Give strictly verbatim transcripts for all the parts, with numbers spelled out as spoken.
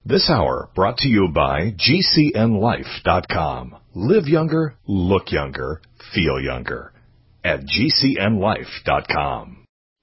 This hour brought to you by G C N life dot com. Live younger, look younger, feel younger at G C N life dot com.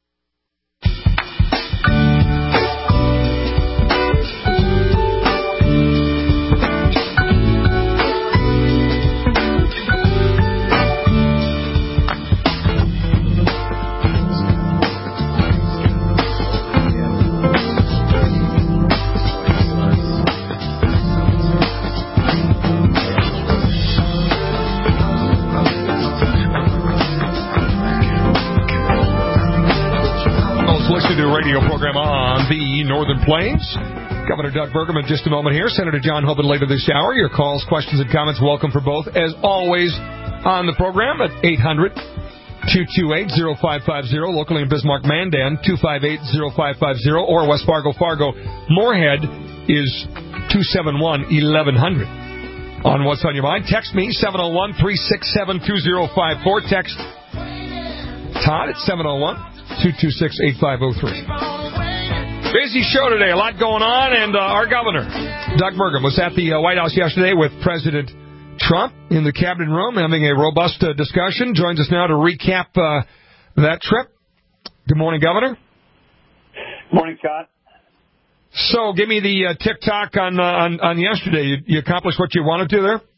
Radio program on the Northern Plains. Governor Doug Burgum in just a moment here. Senator John Hoeven later this hour. Your calls, questions, and comments welcome for both. As always, on the program at eight hundred, two two eight, oh five five oh. Locally in Bismarck, Mandan, two five eight, oh five five oh. Or West Fargo, Fargo, Moorhead is two seven one, eleven hundred. On What's on Your Mind, text me, seven oh one, three six seven, two oh five four. Text Todd at seven oh one, two two six, eight five oh three. Busy show today, a lot going on, and uh, our governor, Doug Burgum, was at the uh, White House yesterday with President Trump in the cabinet room having a robust uh, discussion. Joins us now to recap uh, that trip. Good morning, Governor. Good morning, Scott. So, give me the uh, tick-tock on, uh, on on yesterday. You, you accomplished what you wanted to there?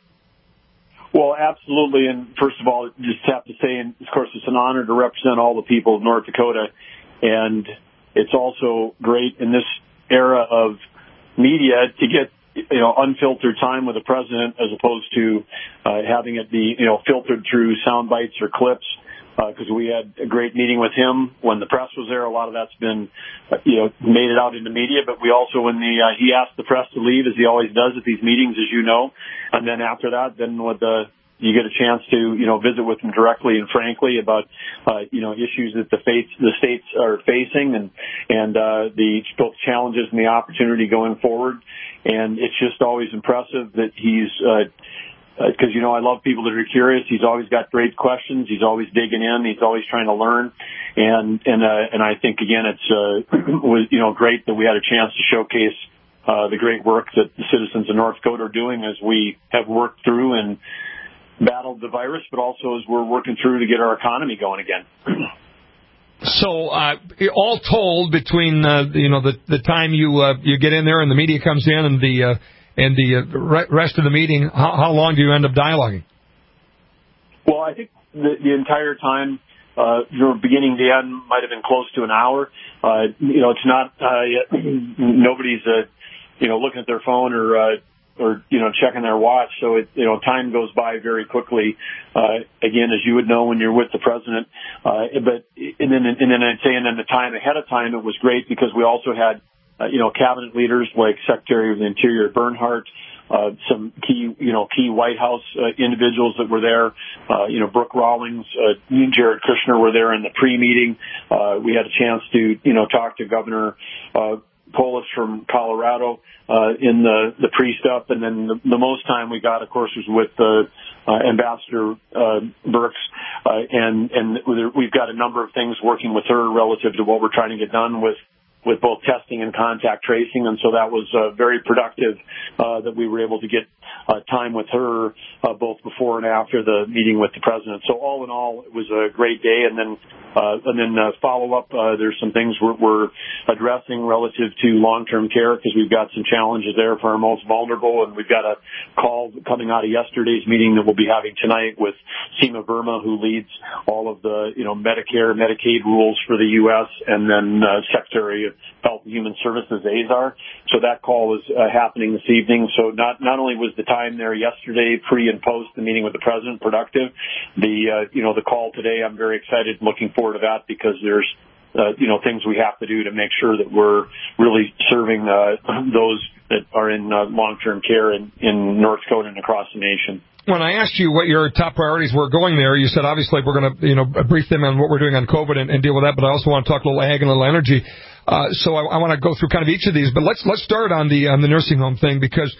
Well, absolutely. And first of all, just have to say, and of course, it's an honor to represent all the people of North Dakota. And it's also great in this era of media to get, you know, unfiltered time with the president as opposed to uh, having it be, you know, filtered through sound bites or clips. Because uh, we had a great meeting with him when the press was there. A lot of that's been, uh, you know, made it out in the media. But we also, when the uh, he asked the press to leave, as he always does at these meetings, as you know. And then after that, then with the you get a chance to, you know, visit with him directly and frankly about, uh, you know, issues that the fates, the states are facing and, and, uh, the both challenges and the opportunity going forward. And it's just always impressive that he's, uh, because, you know, I love people that are curious. He's always got great questions. He's always digging in. He's always trying to learn. And, and, uh, and I think, again, it's, uh, was, you know, great that we had a chance to showcase, uh, the great work that the citizens of North Dakota are doing as we have worked through and battled the virus, but also as we're working through to get our economy going again. So, uh, all told, between, uh, you know, the, the time you, uh, you get in there and the media comes in and the, uh, And the uh, rest of the meeting, how, how long do you end up dialoguing? Well, I think the, the entire time, uh, from beginning to end, might have been close to an hour. Uh, you know, it's not, uh, nobody's, uh, you know, looking at their phone or, uh, or, you know, checking their watch. So, it, you know, time goes by very quickly. Uh, again, as you would know when you're with the president. Uh, but, and then, and then I'd say, and then the time ahead of time, it was great because we also had, Uh, you know, cabinet leaders like Secretary of the Interior Bernhardt, uh, some key, you know, key White House uh, individuals that were there. Uh, you know, Brooke Rawlings, uh, Jared Kushner were there in the pre-meeting. Uh, we had a chance to, you know, talk to Governor uh, Polis from Colorado uh, in the, the pre-stuff. And then the, the most time we got, of course, was with uh, uh, Ambassador uh, Birx. Uh, and, and we've got a number of things working with her relative to what we're trying to get done with with both testing and contact tracing. And so that was uh, very productive uh, that we were able to get uh, time with her uh, both before and after the meeting with the president. So all in all, it was a great day. And then uh, and then uh, follow up, uh, there's some things we're, we're addressing relative to long-term care because we've got some challenges there for our most vulnerable. And we've got a call coming out of yesterday's meeting that we'll be having tonight with Seema Verma, who leads all of the, you know, Medicare, Medicaid rules for the U S, and then uh, Secretary of Health and Human Services, Azar. So that call is uh, happening this evening. So not not only was the time there yesterday, pre and post the meeting with the president, productive, the uh, you know the call today, I'm very excited, looking forward to that because there's uh, you know things we have to do to make sure that we're really serving uh, those that are in uh, long-term care in, in North Dakota and across the nation. When I asked you what your top priorities were going there, you said obviously we're going to, you know, brief them on what we're doing on COVID and, and deal with that, but I also want to talk a little ag and a little energy. Uh, so I, I want to go through kind of each of these, but let's let's start on the on the nursing home thing because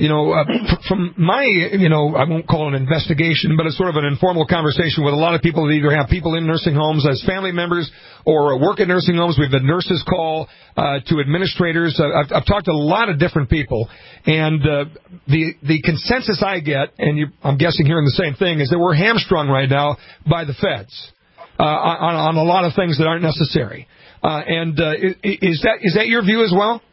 you know, uh, from my, you know, I won't call it an investigation, but it's sort of an informal conversation with a lot of people that either have people in nursing homes as family members or work at nursing homes. We've had nurses call uh, to administrators. Uh, I've, I've talked to a lot of different people, and uh, the the consensus I get, and you, I'm guessing hearing the same thing, is that we're hamstrung right now by the feds uh, on, on a lot of things that aren't necessary. Uh, and uh, is that is that your view as well?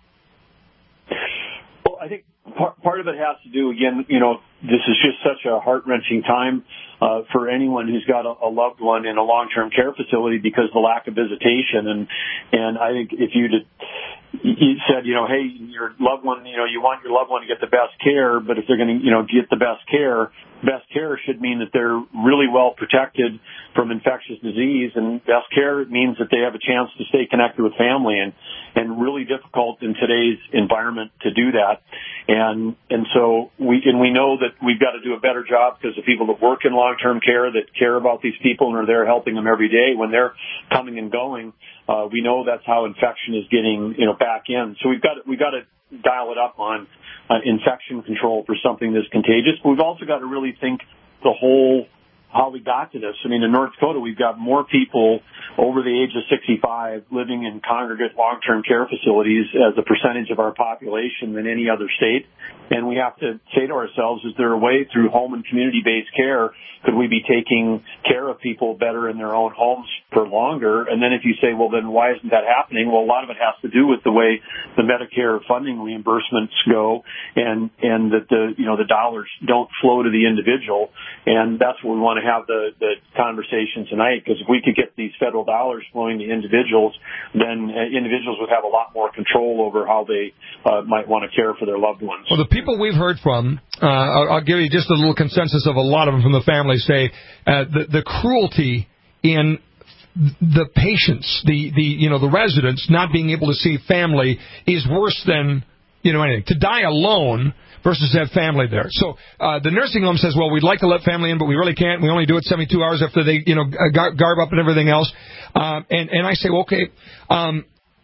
Well, I think part, part of it has to do, again, you know, this is just such a heart-wrenching time uh, for anyone who's got a, a loved one in a long-term care facility because of the lack of visitation. And and I think if you did, you said, you know, hey, your loved one, you know, you want your loved one to get the best care, but if they're going to, you know, get the best care, best care should mean that they're really well protected from infectious disease, and best care means that they have a chance to stay connected with family, and, and really difficult in today's environment to do that. And, and so we, and we know that we've got to do a better job because the people that work in long-term care that care about these people and are there helping them every day when they're coming and going, uh, we know that's how infection is getting, you know, back in. So we've got, we've got to dial it up on uh, infection control for something that's contagious. But we've also got to really think the whole how we got to this. I mean, in North Dakota, we've got more people over the age of sixty-five living in congregate long-term care facilities as a percentage of our population than any other state. And we have to say to ourselves, is there a way through home and community-based care, could we be taking care of people better in their own homes for longer? And then if you say, well, then why isn't that happening? Well, a lot of it has to do with the way the Medicare funding reimbursements go, and, and that the, you know, the dollars don't flow to the individual. And that's what we want to have the, the conversation tonight, because if we could get these federal dollars flowing to individuals, then uh, individuals would have a lot more control over how they uh, might want to care for their loved ones. Well, the people we've heard from, uh, I'll, I'll give you just a little consensus of a lot of them from the family, say uh, the, the cruelty in the patients, the, the you know the residents not being able to see family is worse than you know anything. To die alone versus have family there. So uh, the nursing home says, well, we'd like to let family in, but we really can't. We only do it seventy-two hours after they, you know, garb up and everything else. Um, and, and I say, well, okay, um,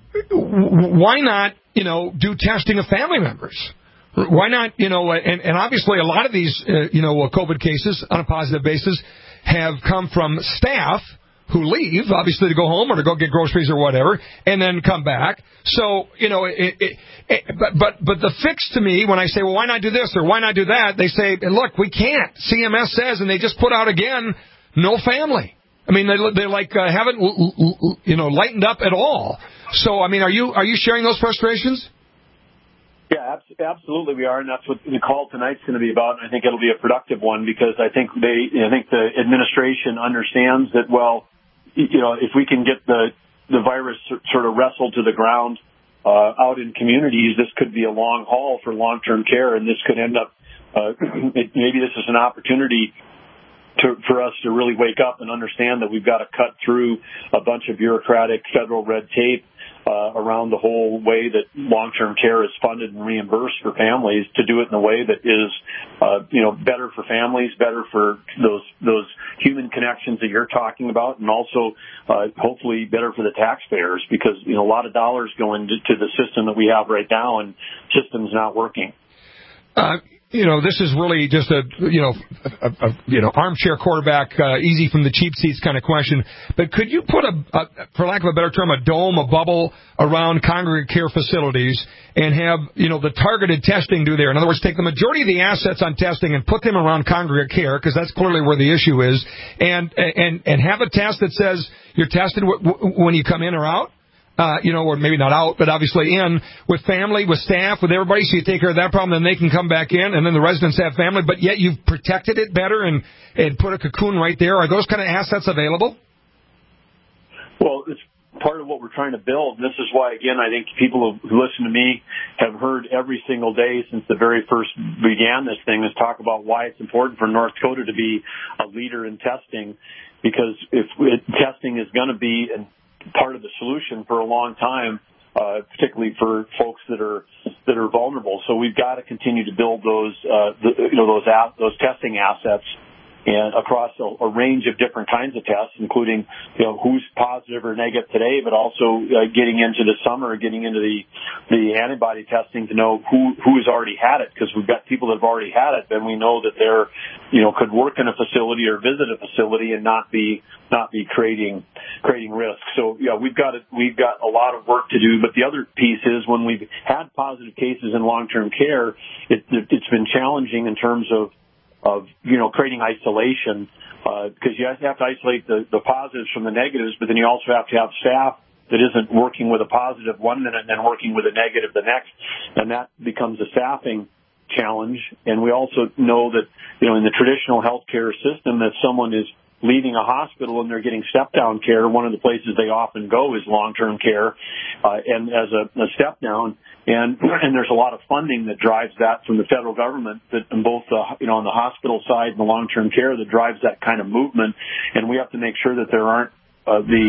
why not, you know, do testing of family members? Why not, you know, and, and obviously a lot of these, uh, you know, COVID cases on a positive basis have come from staff who leave, obviously, to go home or to go get groceries or whatever, and then come back. So, you know, it, it, it, but, but but the fix to me, when I say, well, why not do this or why not do that, they say, look, we can't. C M S says, and they just put out again, no family. I mean, they they like uh, haven't, you know, lightened up at all. So, I mean, are you are you sharing those frustrations? Yeah, absolutely we are, and that's what the call tonight's going to be about. And I think it'll be a productive one because I think they, I think the administration understands that, well, you know, if we can get the the virus sort of wrestled to the ground uh, out in communities, this could be a long haul for long-term care, and this could end up uh, it, maybe this is an opportunity to, for us to really wake up and understand that we've got to cut through a bunch of bureaucratic federal red tape Uh, around the whole way that long-term care is funded and reimbursed for families, to do it in a way that is, uh, you know, better for families, better for those those human connections that you're talking about, and also uh, hopefully better for the taxpayers, because you know a lot of dollars go into to the system that we have right now, and system's not working. Uh, you know, this is really just a, you know, a, a, you know, armchair quarterback, uh, easy from the cheap seats kind of question. But could you put a, a, for lack of a better term, a dome, a bubble around congregate care facilities and have, you know, the targeted testing do there? In other words, take the majority of the assets on testing and put them around congregate care, because that's clearly where the issue is, and, and, and have a test that says you're tested w- w- when you come in or out. Uh, you know, or maybe not out, but obviously in with family, with staff, with everybody, so you take care of that problem, then they can come back in, and then the residents have family, but yet you've protected it better and, and put a cocoon right there. Are those kind of assets available? Well, it's part of what we're trying to build. And this is why, again, I think people who listen to me have heard every single day since the very first began this thing is talk about why it's important for North Dakota to be a leader in testing, because if it, testing is going to be an part of the solution for a long time, uh, particularly for folks that are that are vulnerable. So we've got to continue to build those, uh, the, you know, those app, those testing assets and across a, a range of different kinds of tests, including, you know, who's positive or negative today, but also uh, getting into the summer, getting into the the antibody testing to know who who has already had it, because we've got people that have already had it, then we know that they're, you know, could work in a facility or visit a facility and not be not be creating creating risk. So yeah, we've got a, we've got a lot of work to do. But the other piece is when we've had positive cases in long-term care, it, it, it's been challenging in terms of of, you know, creating isolation, because uh, you have to isolate the, the positives from the negatives, but then you also have to have staff that isn't working with a positive one minute and then working with a negative the next, and that becomes a staffing challenge. And we also know that, you know, in the traditional healthcare system, that someone is leaving a hospital and they're getting step-down care, one of the places they often go is long-term care, uh, and as a, a step-down. And, and there's a lot of funding that drives that from the federal government, that in both the, you know, on the hospital side and the long-term care, that drives that kind of movement. And we have to make sure that there aren't uh, the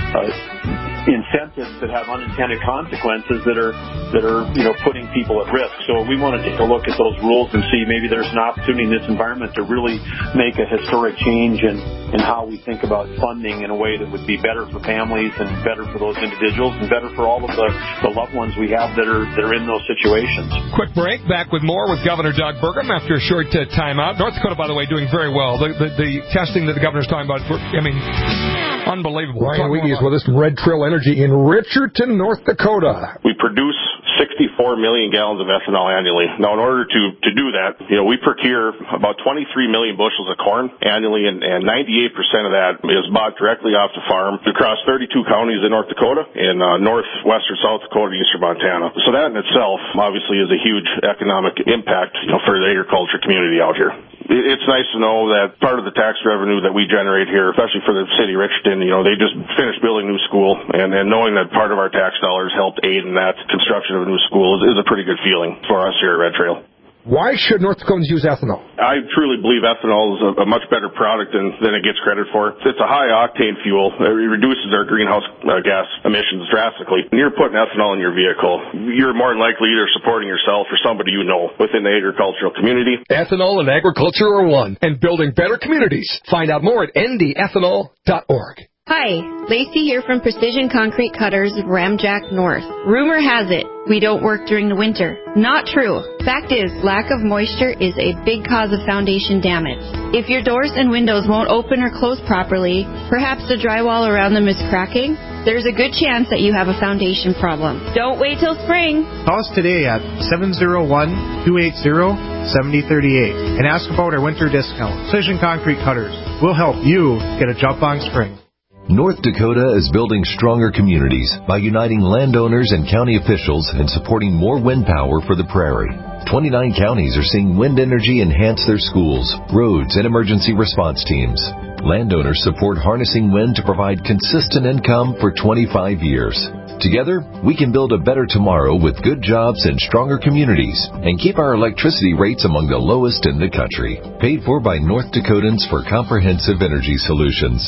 uh, incentives that have unintended consequences that are that are you know putting people at risk. So we want to take a look at those rules and see maybe there's an opportunity in this environment to really make a historic change in, in how we think about funding in a way that would be better for families and better for those individuals and better for all of the, the loved ones we have that are that are in those situations. Quick break. Back with more with Governor Doug Burgum after a short uh, timeout. North Dakota, by the way, doing very well. The, the, the testing that the governor's talking about, I mean, unbelievable. Ryan Weege is with us from Red Trail Energy in Richardson, North Dakota. We produce sixty-four million gallons of ethanol annually. Now, in order to, to do that, you know, we procure about twenty-three million bushels of corn annually, and, and ninety-eight percent of that is bought directly off the farm across thirty-two counties in North Dakota, in uh, northwestern South Dakota, eastern Montana. So that in itself, obviously, is a huge economic impact, you know, for the agriculture community out here. It's nice to know that part of the tax revenue that we generate here, especially for the city of Richardson, you know, they just finished building a new school, and, and knowing that part of our tax dollars helped aid in that construction of a new school is, is a pretty good feeling for us here at Red Trail. Why should North Dakotans use ethanol? I truly believe ethanol is a, a much better product than, than it gets credit for. It's a high-octane fuel. It reduces our greenhouse uh, gas emissions drastically. When you're putting ethanol in your vehicle, you're more than likely either supporting yourself or somebody you know within the agricultural community. Ethanol and agriculture are one, and building better communities. Find out more at n d ethanol dot org. Hi, Lacey here from Precision Concrete Cutters of Ramjack North. Rumor has it, we don't work during the winter. Not true. Fact is, lack of moisture is a big cause of foundation damage. If your doors and windows won't open or close properly, perhaps the drywall around them is cracking, there's a good chance that you have a foundation problem. Don't wait till spring. Call us today at seven oh one, two eight zero, seven oh three eight and ask about our winter discount. Precision Concrete Cutters will help you get a jump on spring. North Dakota is building stronger communities by uniting landowners and county officials and supporting more wind power for the prairie. twenty-nine counties are seeing wind energy enhance their schools, roads, and emergency response teams. Landowners support harnessing wind to provide consistent income for twenty-five years. Together, we can build a better tomorrow with good jobs and stronger communities and keep our electricity rates among the lowest in the country. Paid for by North Dakotans for Comprehensive Energy Solutions.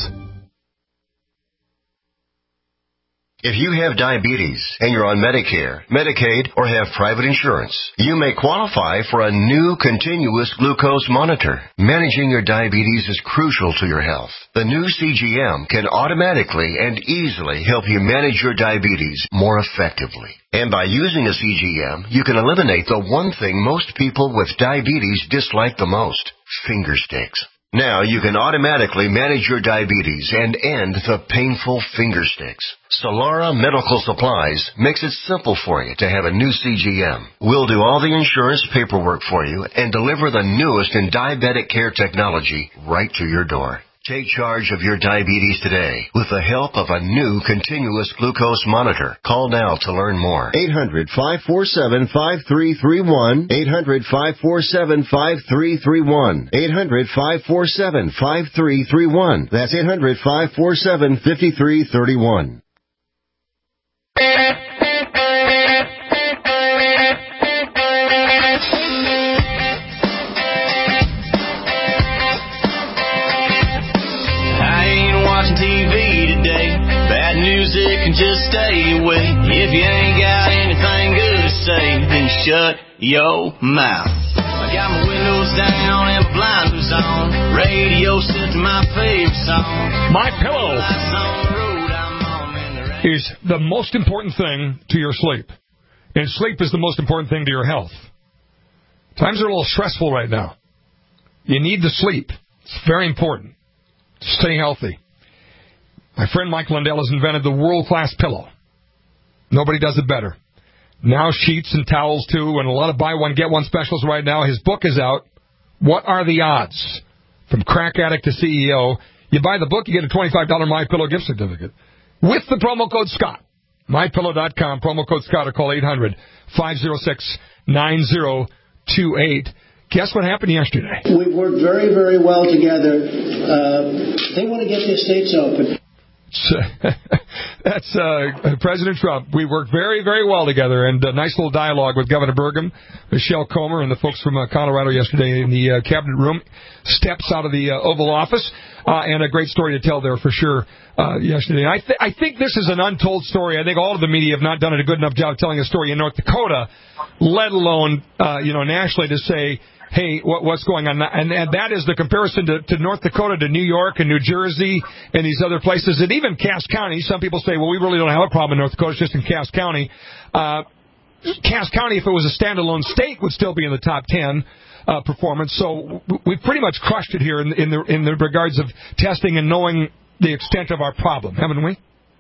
If you have diabetes and you're on Medicare, Medicaid, or have private insurance, you may qualify for a new continuous glucose monitor. Managing your diabetes is crucial to your health. The new C G M can automatically and easily help you manage your diabetes more effectively. And by using a C G M, you can eliminate the one thing most people with diabetes dislike the most, finger sticks. Now you can automatically manage your diabetes and end the painful finger sticks. Solara Medical Supplies makes it simple for you to have a new C G M. We'll do all the insurance paperwork for you and deliver the newest in diabetic care technology right to your door. Take charge of your diabetes today with the help of a new continuous glucose monitor. Call now to learn more. eight hundred, five four seven, five three three one. eight hundred, five four seven, five three three one. eight hundred, five four seven, five three three one. That's eight hundred, five four seven, five three three one. Music can just stay away. If you ain't got anything good to say, then shut your mouth. Got my windows down and my blinders on. Radio set to my favorite song. My Pillow is the most important thing to your sleep. And sleep is the most important thing to your health. Times are a little stressful right now. You need to sleep. It's very important. Stay healthy. My friend Mike Lindell has invented the world-class pillow. Nobody does it better. Now sheets and towels, too, and a lot of buy-one-get-one specials right now. His book is out. What are the odds? From crack addict to C E O. You buy the book, you get a twenty-five dollars MyPillow gift certificate. With the promo code Scott. My Pillow dot com, promo code Scott, or call eight hundred, five oh six, nine oh two eight. Guess what happened yesterday? We've worked very, very well together. Uh, they want to get the estates open. That's uh, President Trump. We work very, very well together, and a nice little dialogue with Governor Burgum, Michelle Comer, and the folks from uh, Colorado yesterday in the uh, cabinet room. Steps out of the uh, Oval Office, uh, and a great story to tell there for sure uh, yesterday. I, th- I think this is an untold story. I think all of the media have not done a good enough job telling a story in North Dakota, let alone uh, you know nationally, to say, hey, what, what's going on? And, and that is the comparison to, to North Dakota, to New York and New Jersey and these other places. And even Cass County, some people say, well, we really don't have a problem in North Dakota. It's just in Cass County. Uh, Cass County, if it was a standalone state, would still be in the top ten uh, performance. So we've pretty much crushed it here in, in, the, in the regards of testing and knowing the extent of our problem, haven't we?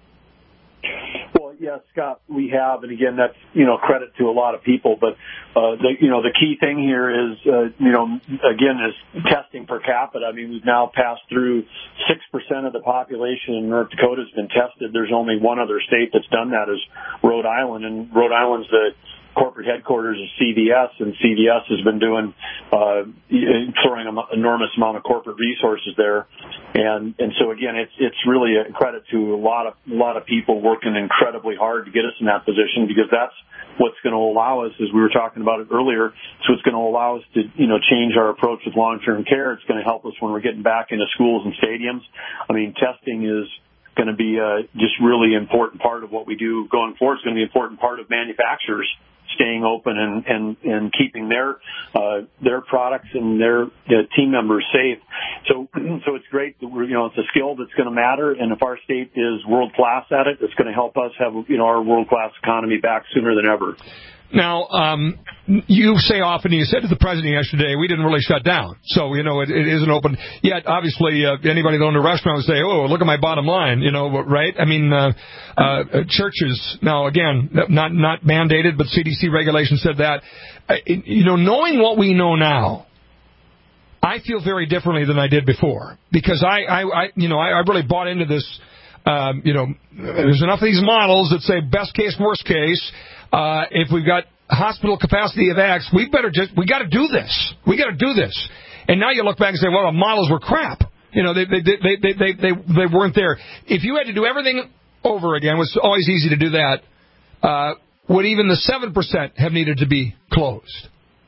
Yes, Scott, we have, and again, that's, you know, credit to a lot of people, but, uh, the, you know, the key thing here is, uh, you know, again, is testing per capita. I mean, we've now passed through six percent of the population in North Dakota has been tested. There's only one other state that's done that, is Rhode Island, and Rhode Island's the corporate headquarters is C V S, and C V S has been doing, uh, throwing an enormous amount of corporate resources there. And, and so again, it's, it's really a credit to a lot of, a lot of people working incredibly hard to get us in that position, because that's what's going to allow us, as we were talking about it earlier, so it's going to allow us to, you know, change our approach with long-term care. It's going to help us when we're getting back into schools and stadiums. I mean, testing is going to be uh, just really important part of what we do going forward. It's going to be an important part of manufacturers staying open and, and, and keeping their uh, their products and their uh, team members safe. So so it's great that we're, you know, it's a skill that's going to matter, and if our state is world class at it, it's going to help us have, you know, our world class economy back sooner than ever. Now, um, you say often, you said to the president yesterday, we didn't really shut down. So, you know, it, it isn't open. Yet, obviously, uh, anybody that owned a restaurant would say, oh, look at my bottom line, you know, right? I mean, uh, uh, churches, now, again, not not mandated, but C D C regulation said that. Uh, you know, knowing what we know now, I feel very differently than I did before. Because I, I, I you know, I, I really bought into this. Um, you know, there's enough of these models that say best case, worst case. Uh, if we've got hospital capacity of X, we better just, we got to do this. We got to do this. And now you look back and say, well, the models were crap. You know, they, they, they, they, they, they, they weren't there. If you had to do everything over again, it was always easy to do that, uh, would even the seven percent have needed to be closed?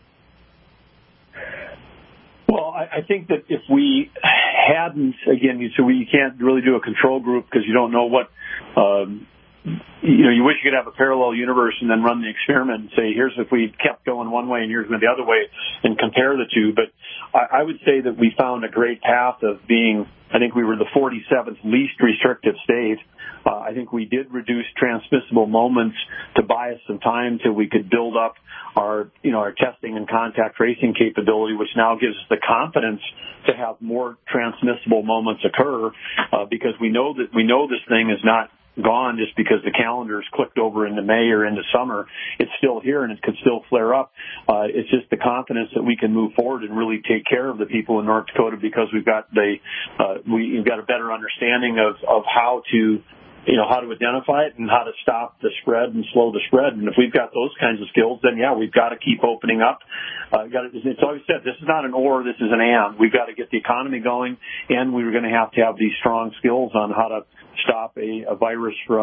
Well, I, I think that if we hadn't, again, so we can't really do a control group because you don't know what, um, you know, you wish you could have a parallel universe and then run the experiment and say, here's if we kept going one way and here's going the other way, and compare the two. But I, I would say that we found a great path of being, I think we were the forty-seventh least restrictive state. Uh, I think we did reduce transmissible moments to buy us some time till we could build up our, you know, our testing and contact tracing capability, which now gives us the confidence to have more transmissible moments occur, uh, because we know that we know this thing is not gone just because the calendar's clicked over into May or into summer. It's still here and it could still flare up. Uh, it's just the confidence that we can move forward and really take care of the people in North Dakota, because we've got the, uh, we, we've got a better understanding of, of how to, you know, how to identify it and how to stop the spread and slow the spread. And if we've got those kinds of skills, then yeah, we've got to keep opening up. Uh, got to, it's always said, this is not an or, this is an and. We've got to get the economy going, and we're going to have to have these strong skills on how to stop a, a virus from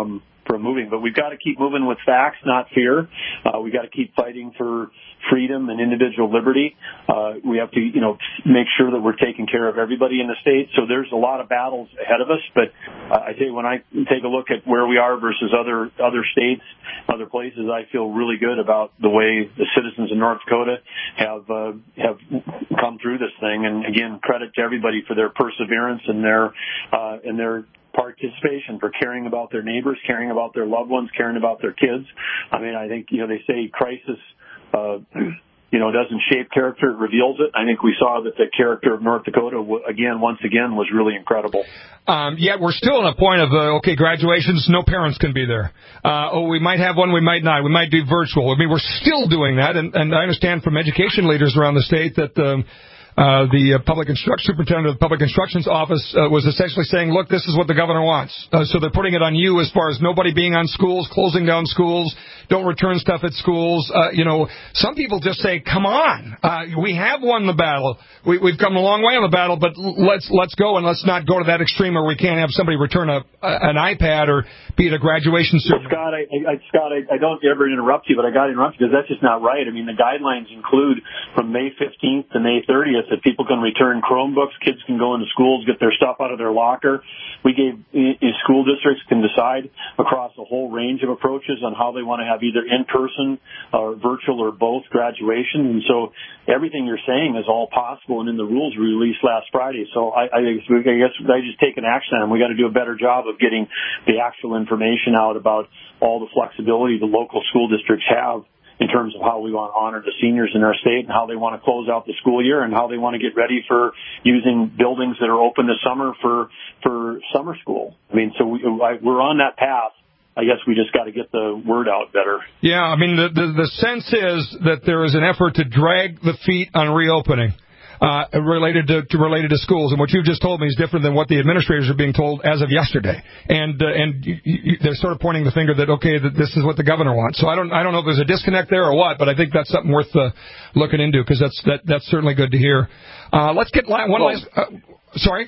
from moving. But we've got to keep moving with facts, not fear. Uh, we've got to keep fighting for freedom and individual liberty. Uh, we have to, you know, make sure that we're taking care of everybody in the state. So there's a lot of battles ahead of us. But uh, I tell you, when I take a look at where we are versus other other states, other places, I feel really good about the way the citizens of North Dakota have uh, have come through this thing. And again, credit to everybody for their perseverance and their uh, and their participation, for caring about their neighbors, caring about their loved ones, caring about their kids. I mean, I think, you know, they say crisis, uh, you know, doesn't shape character, it reveals it. I think we saw that the character of North Dakota, again, once again, was really incredible. Um, yet we're still in a point of, uh, okay, graduations, no parents can be there. Uh, oh, we might have one, we might not. We might do virtual. I mean, we're still doing that, and, and I understand from education leaders around the state that um, Uh, the uh, public instru- superintendent of the public instruction's office uh, was essentially saying, look, this is what the governor wants. Uh, so they're putting it on you as far as nobody being on schools, closing down schools, don't return stuff at schools. Uh, you know, some people just say, come on, uh, we have won the battle. We, we've come a long way on the battle, but let's let's go and let's not go to that extreme where we can't have somebody return a, a an iPad or be at a graduation ceremony. Well, Scott, I, I, Scott, I, I don't ever interrupt you, but I got to interrupt you because that's just not right. I mean, the guidelines include from May fifteenth to May thirtieth that people can return Chromebooks, kids can go into schools, get their stuff out of their locker. We gave school districts can decide across a whole range of approaches on how they want to have either in-person or virtual or both graduation. And so everything you're saying is all possible and in the rules we released last Friday. So I, I, I guess I just take an action on. We got to do a better job of getting the actual information out about all the flexibility the local school districts have in terms of how we want to honor the seniors in our state and how they want to close out the school year and how they want to get ready for using buildings that are open this summer for, for summer school. I mean, so we, I, we're on that path. I guess we just got to get the word out better. Yeah, I mean, the, the, the sense is that there is an effort to drag the feet on reopening. Uh, related to, to related to schools, and what you've just told me is different than what the administrators are being told as of yesterday. And uh, and you, you, they're sort of pointing the finger that okay, that this is what the governor wants. So I don't I don't know if there's a disconnect there or what, but I think that's something worth uh, looking into because that's that that's certainly good to hear. Uh, let's get one well, last. Uh, sorry,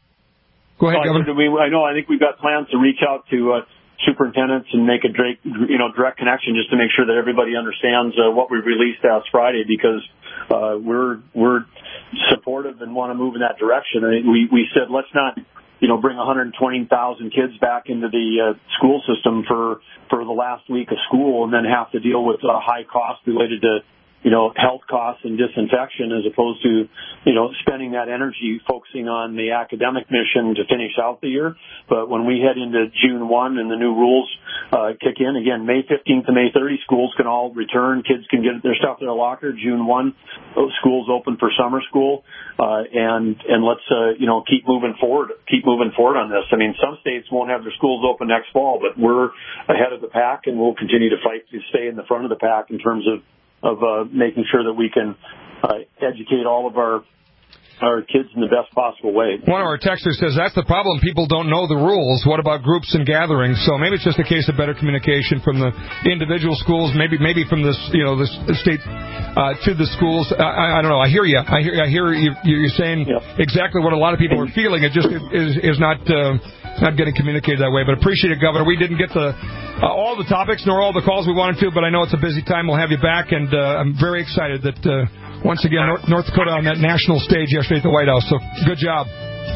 go ahead, well, Governor. We, I know. I think we've got plans to reach out to. Uh, superintendents and make a direct, you know, direct connection just to make sure that everybody understands uh, what we released last Friday because uh, we're we're supportive and want to move in that direction. I mean, we we said let's not, you know, bring one hundred twenty thousand kids back into the uh, school system for for the last week of school and then have to deal with uh, high costs related to, you know, health costs and disinfection as opposed to, you know, spending that energy focusing on the academic mission to finish out the year. But when we head into June first and the new rules uh, kick in, again, May fifteenth to May thirtieth, schools can all return. Kids can get their stuff in their locker. June first, those schools open for summer school. Uh, and, and let's, uh, you know, keep moving forward, keep moving forward on this. I mean, some states won't have their schools open next fall, but we're ahead of the pack and we'll continue to fight to stay in the front of the pack in terms of of uh, making sure that we can uh, educate all of our our kids in the best possible way. One of our texters says that's the problem. People don't know the rules. What about groups and gatherings? So maybe it's just a case of better communication from the individual schools, maybe maybe from this, you know, the state uh, to the schools. I, I don't know. I hear you. I hear I hear you. You're saying yep. exactly what a lot of people are feeling. It just is is not. Uh, Not getting communicated that way, but appreciate it, Governor. We didn't get to uh, all the topics nor all the calls we wanted to, but I know it's a busy time. We'll have you back, and uh, I'm very excited that, uh, once again, North, North Dakota on that national stage yesterday at the White House. So good job.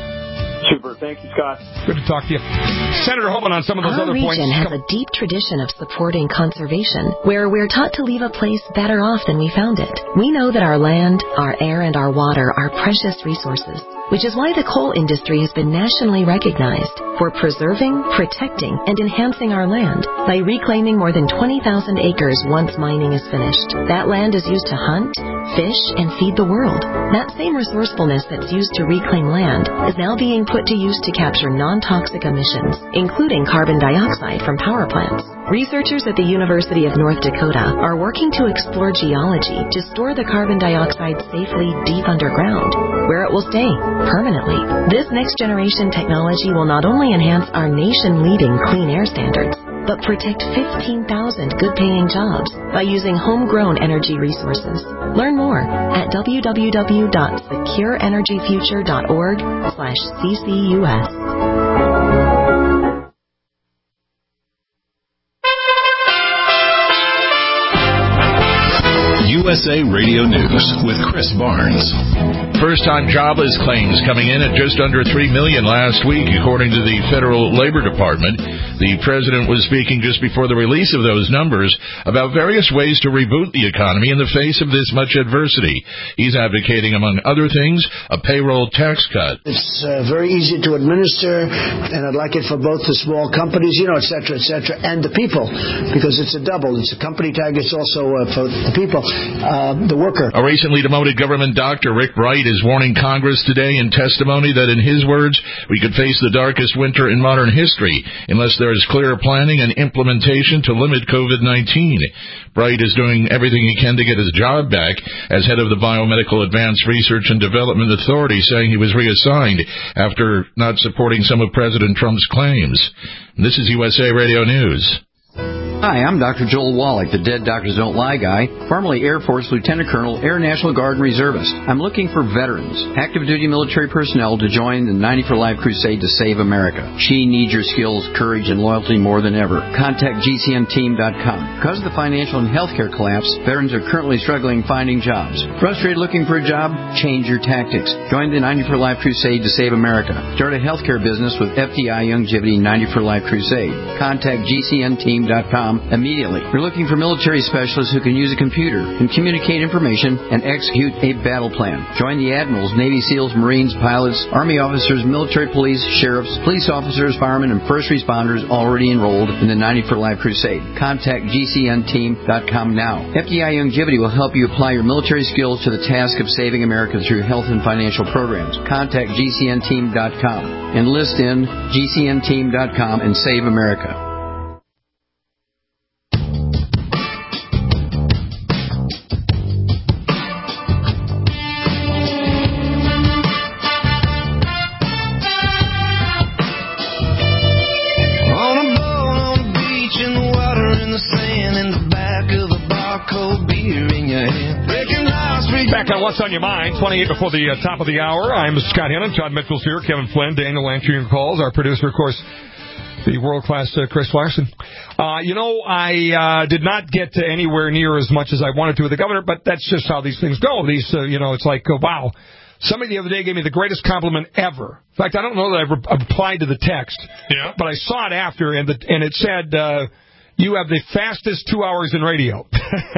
Super. Thank you, Scott. Good to talk to you. Senator Homan on some of those Our other points. Our region has a deep tradition of supporting conservation, where we're taught to leave a place better off than we found it. We know that our land, our air, and our water are precious resources, which is why the coal industry has been nationally recognized for preserving, protecting, and enhancing our land by reclaiming more than twenty thousand acres once mining is finished. That land is used to hunt, fish, and feed the world. That same resourcefulness that's used to reclaim land is now being put to use to capture non-toxic emissions, including carbon dioxide from power plants. Researchers at the University of North Dakota are working to explore geology to store the carbon dioxide safely deep underground, where it will stay permanently. This next-generation technology will not only enhance our nation-leading clean air standards, but protect fifteen thousand good-paying jobs by using homegrown energy resources. Learn more at w w w dot secure energy future dot org slash C C U S. U S A Radio News with Chris Barnes. First-time jobless claims coming in at just under three million last week, according to the Federal Labor Department. The president was speaking just before the release of those numbers about various ways to reboot the economy in the face of this much adversity. He's advocating, among other things, a payroll tax cut. It's uh, very easy to administer, and I'd like it for both the small companies, you know, et cetera, et cetera, and the people, because it's a double. It's a company tag. It's also uh, for the people, uh, the worker. A recently demoted government doctor, Rick Bright, is warning Congress today in testimony that, in his words, we could face the darkest winter in modern history unless there is clear planning and implementation to limit COVID nineteen. Bright is doing everything he can to get his job back as head of the Biomedical Advanced Research and Development Authority, saying he was reassigned after not supporting some of President Trump's claims. This is U S A Radio News. Hi, I'm Doctor Joel Wallach, the Dead Doctors Don't Lie guy, formerly Air Force Lieutenant Colonel, Air National Guard and Reservist. I'm looking for veterans, active duty military personnel to join the ninety for Life crusade to save America. She needs your skills, courage, and loyalty more than ever. Contact G C N team dot com. Because of the financial and healthcare collapse, veterans are currently struggling finding jobs. Frustrated looking for a job? Change your tactics. Join the ninety for Life crusade to save America. Start a healthcare business with F D I Longevity ninety for Life crusade. Contact G C N team dot com immediately. We're looking for military specialists who can use a computer and communicate information and execute a battle plan. Join the admirals, Navy SEALs, Marines, pilots, Army officers, military police, sheriffs, police officers, firemen, and first responders already enrolled in the ninety for Life crusade. Contact G C N team dot com now. F D I Longevity will help you apply your military skills to the task of saving America through health and financial programs. Contact G C N team dot com. Enlist in G C N team dot com and save America. Back on What's on Your Mind, twenty-eight before the uh, top of the hour. I'm Scott Hannon. Todd Mitchell's here. Kevin Flynn, Daniel answering your calls. Our producer, of course, the world-class uh, Chris Larson. Uh, you know, I uh, did not get to anywhere near as much as I wanted to with the governor, but that's just how these things go. These, uh, you know, it's like, uh, wow. Somebody the other day gave me the greatest compliment ever. In fact, I don't know that I've re- replied to the text, yeah. but I saw it after, and, the, and it said, uh, you have the fastest two hours in radio.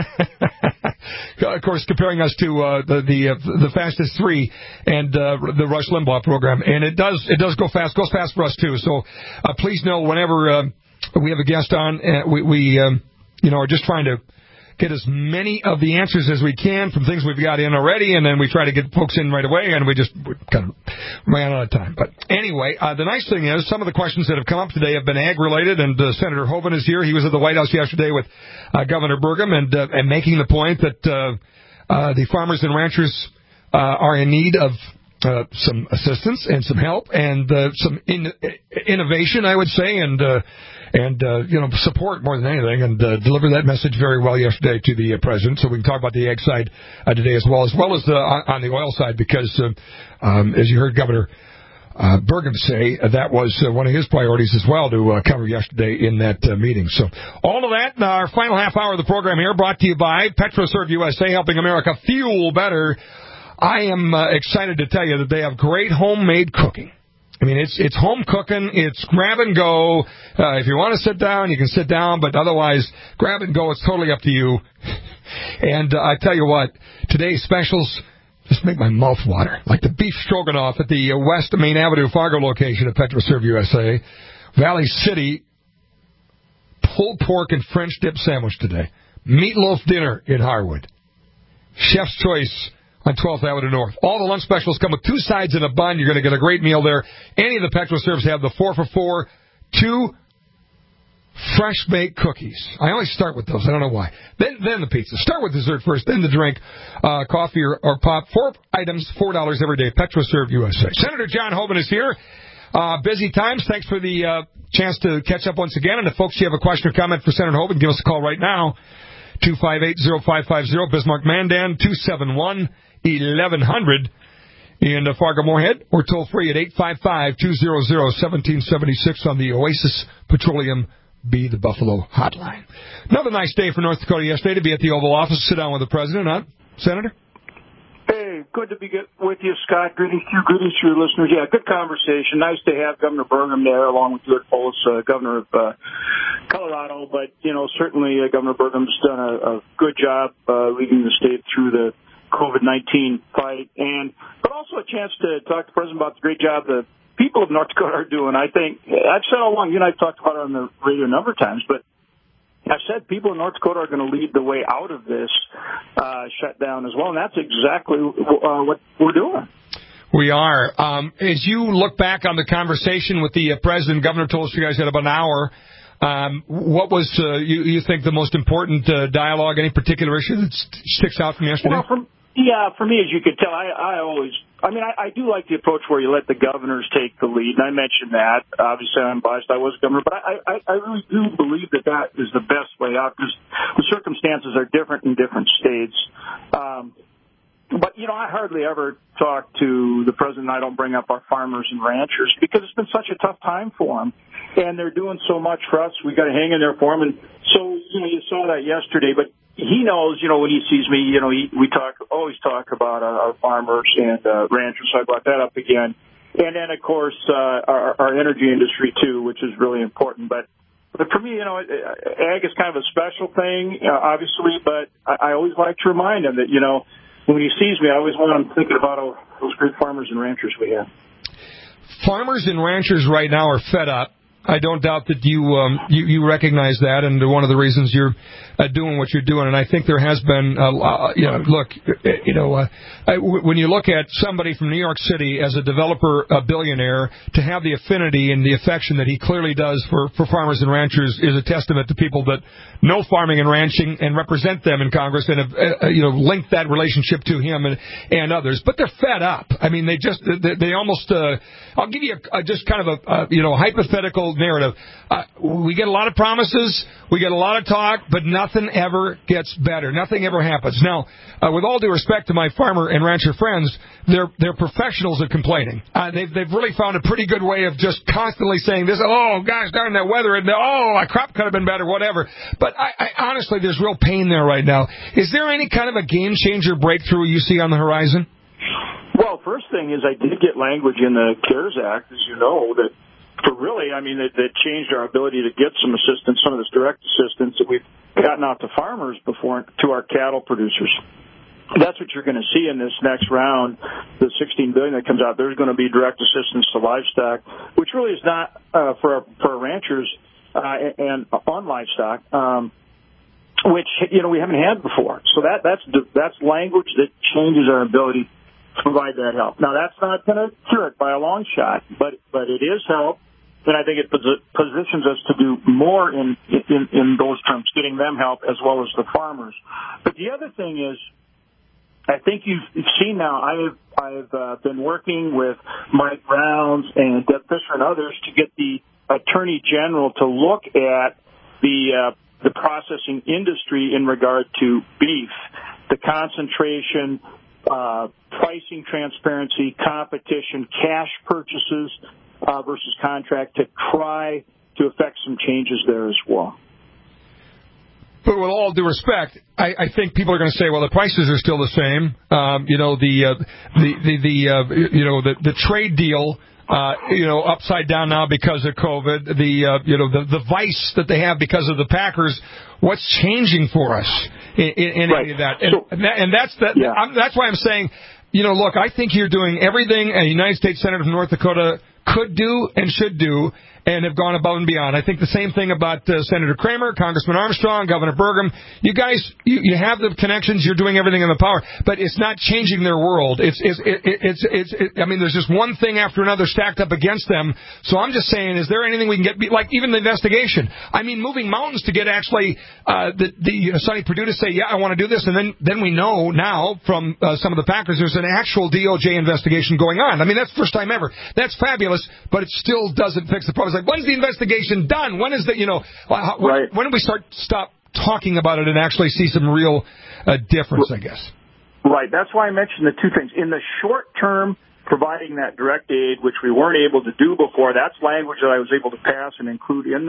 Of course, comparing us to uh, the the, uh, the fastest three and uh, the Rush Limbaugh program, and it does it does go fast, goes fast for us too. So uh, please know whenever uh, we have a guest on, uh, we, we um, you know are just trying to get as many of the answers as we can from things we've got in already, and then we try to get folks in right away, and we just we kind of ran out of time. But anyway, uh, the nice thing is some of the questions that have come up today have been ag-related, and uh, Senator Hoeven is here. He was at the White House yesterday with uh, Governor Burgum, and uh, and making the point that uh, uh, the farmers and ranchers uh, are in need of uh, some assistance and some help and uh, some in- innovation, I would say, and uh, and uh, you know support more than anything, and uh, deliver that message very well yesterday to the uh, president. So we can talk about the ag side uh, today as well, as well as the, on, on the oil side, because uh, um, as you heard Governor uh, Burgum say, uh, that was uh, one of his priorities as well to uh, cover yesterday in that uh, meeting. So all of that, our final half hour of the program here, brought to you by PetroServe U S A, helping America fuel better. I am uh, excited to tell you that they have great homemade cooking. I mean, it's it's home cooking. It's grab and go. Uh, if you want to sit down, you can sit down, but otherwise, grab and go. It's totally up to you. And uh, I tell you what, today's specials just make my mouth water. Like the beef stroganoff at the uh, West Main Avenue Fargo location of PetroServe U S A. Valley City pulled pork and French dip sandwich today. Meatloaf dinner in Harwood. Chef's Choice on twelfth Avenue North. All the lunch specials come with two sides and a bun. You're going to get a great meal there. Any of the PetroServes have the four for four, two fresh baked cookies. I always start with those. I don't know why. Then then the pizza. Start with dessert first, then the drink, uh, coffee or, or pop. Four items, four dollars every day. PetroServe U S A. Senator John Hoeven is here. Uh, busy times. Thanks for the uh, chance to catch up once again. And if folks, you have a question or comment for Senator Hoeven, give us a call right now. two five eight, zero five five zero. Bismarck Mandan, two seven one, eleven hundred. In uh, Fargo Moorhead, or toll free at eight five five, two hundred, one seven seven six on the Oasis Petroleum be the Buffalo hotline. Another nice day for North Dakota yesterday to be at the Oval Office, sit down with the president, huh, Senator? Hey, good to be with you, Scott. Greetings to you, greetings to your listeners. Yeah, good conversation. Nice to have Governor Burgum there, along with Stuart Polis, uh, Governor of uh, Colorado. But, you know, certainly uh, Governor Burgum's done a, a good job uh, leading the state through the COVID nineteen fight. And but also a chance to talk to the president about the great job the people of North Dakota are doing. I think, I've said all along, you and I have talked about it on the radio a number of times, but I've said people in North Dakota are going to lead the way out of this uh, shutdown as well, and that's exactly uh, what we're doing. We are. Um, as you look back on the conversation with the uh, president, governor told us you guys had about an hour. Um, what was, uh, you, you think, the most important uh, dialogue, any particular issue that st- sticks out from yesterday? Well, from, yeah, for me, as you could tell, I, I always, I mean, I, I do like the approach where you let the governors take the lead, and I mentioned that. Obviously, I'm biased. I was a governor, but I, I, I really do believe that that is the best way out because the circumstances are different in different states. Um, but, you know, I hardly ever talk to the president. I don't bring up our farmers and ranchers because it's been such a tough time for them, and they're doing so much for us. We got to hang in there for them. And so, you know, you saw that yesterday, but he knows, you know, when he sees me, you know, he, we talk, always talk about our, our farmers and uh, ranchers, so I brought that up again. And then, of course, uh, our, our energy industry, too, which is really important. But, but for me, you know, ag is kind of a special thing, uh, obviously, but I, I always like to remind him that, you know, when he sees me, I always want him thinking about oh, those great farmers and ranchers we have. Farmers and ranchers right now are fed up. I don't doubt that you um, you, you recognize that, and one of the reasons you're uh, doing what you're doing. And I think there has been, uh, you know, look, you know, uh, I, when you look at somebody from New York City as a developer, a billionaire, to have the affinity and the affection that he clearly does for, for farmers and ranchers is a testament to people that know farming and ranching and represent them in Congress and have, uh, you know, linked that relationship to him and, and others. But they're fed up. I mean, they just, they, they almost, uh, I'll give you a, a, just kind of a, a, you know, hypothetical narrative. Uh, we get a lot of promises, we get a lot of talk, but nothing ever gets better. Nothing ever happens. Now, uh, with all due respect to my farmer and rancher friends, they're they're professionals at complaining. Uh, they've they've really found a pretty good way of just constantly saying this. Oh gosh, darn that weather, and oh, my crop could have been better, whatever. But I, I honestly, there's real pain there right now. Is there any kind of a game changer breakthrough you see on the horizon? Well, first thing is I did get language in the CARES Act, as you know, that. For really, I mean, that, that changed our ability to get some assistance, some of this direct assistance that we've gotten out to farmers before, to our cattle producers. That's what you're going to see in this next round, the sixteen billion dollars that comes out. There's going to be direct assistance to livestock, which really is not uh, for our, for our ranchers uh, and on livestock, um, which you know we haven't had before. So that that's that's language that changes our ability to provide that help. Now that's not going to cure it by a long shot, but but it is help. And I think it positions us to do more in, in in those terms, getting them help as well as the farmers. But the other thing is, I think you've seen now, I've, I've uh, been working with Mike Rounds and Deb Fisher and others to get the Attorney General to look at the uh, the processing industry in regard to beef, the concentration, uh, pricing transparency, competition, cash purchases, Uh, versus contract, to try to affect some changes there as well. But with all due respect, I, I think people are going to say, well, the prices are still the same. Um, you know, the uh, the the, the uh, you know the, the trade deal, uh, you know, upside down now because of COVID. The uh, you know the, the vice that they have because of the Packers. What's changing for us in, in, in right. any of that? And, so, and, that, and that's that. Yeah. I'm, that's why I'm saying, you know, look, I think you're doing everything a United States Senator from North Dakota could do and should do, and have gone above and beyond. I think the same thing about uh, Senator Kramer, Congressman Armstrong, Governor Burgum. You guys, you, you have the connections. You're doing everything in the power, but it's not changing their world. It's it's it, it's it's. It, I mean, there's just one thing after another stacked up against them. So I'm just saying, is there anything we can get? Like even the investigation. I mean, moving mountains to get actually uh, the the you know, Sonny Perdue to say, yeah, I want to do this, and then then we know now from uh, some of the Packers there's an actual D O J investigation going on. I mean, that's the first time ever. That's fabulous, but it still doesn't fix the problem. It's like, when's the investigation done? When is the, you know, when, right. when do we start stop talking about it and actually see some real uh, difference, I guess? Right. That's why I mentioned the two things. In the short term, providing that direct aid, which we weren't able to do before, that's language that I was able to pass and include in the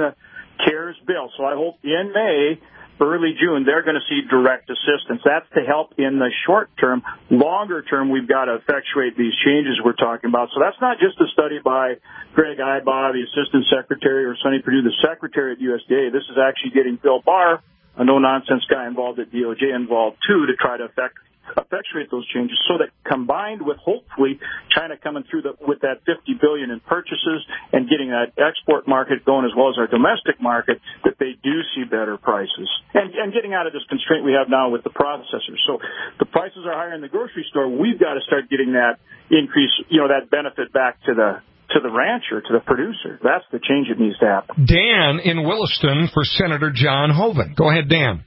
CARES bill. So I hope in May, early June, they're going to see direct assistance. That's to help in the short term. Longer term, we've got to effectuate these changes we're talking about. So that's not just a study by Greg Ibaugh, the Assistant Secretary, or Sonny Perdue, the Secretary at U S D A. This is actually getting Bill Barr, a no-nonsense guy involved at D O J, involved too, to try to effect, effectuate those changes, so that combined with hopefully China coming through the, with that fifty billion dollars in purchases and getting that export market going as well as our domestic market, that they do see better prices and, and getting out of this constraint we have now with the processors. So the prices are higher in the grocery store. We've got to start getting that increase, you know, that benefit back to the to the rancher, to the producer. That's the change that needs to happen. Dan in Williston for Senator John Hoeven. Go ahead, Dan.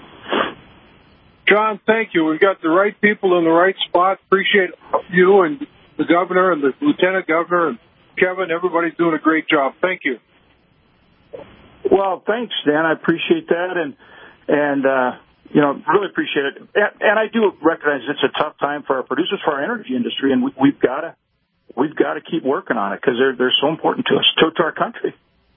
John, thank you. We've got the right people in the right spot. Appreciate you and the governor and the lieutenant governor and Kevin. Everybody's doing a great job. Thank you. Well, thanks, Dan. I appreciate that, and and uh, you know, really appreciate it. And, and I do recognize it's a tough time for our producers, for our energy industry, and we, we've got to we've got to keep working on it because they're they're so important to us, to, to our country.